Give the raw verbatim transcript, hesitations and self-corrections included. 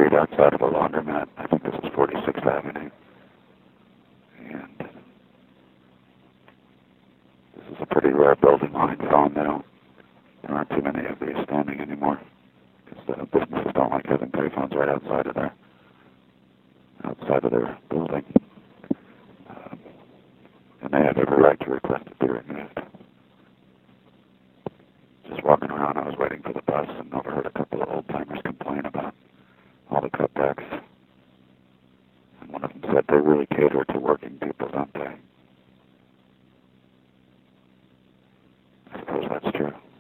street outside of a laundromat. I think this is forty-sixth Avenue. And this is a pretty rare building behind Sawmill. There aren't too many of these standing anymore because the businesses don't like having payphones right outside of their outside of their building. Um, and they have every right to request it be removed. Just walking around, I was waiting for the bus and overheard a couple of old-timers complain about all the cutbacks. And one of them said they really cater to working people, don't they? I suppose that's true.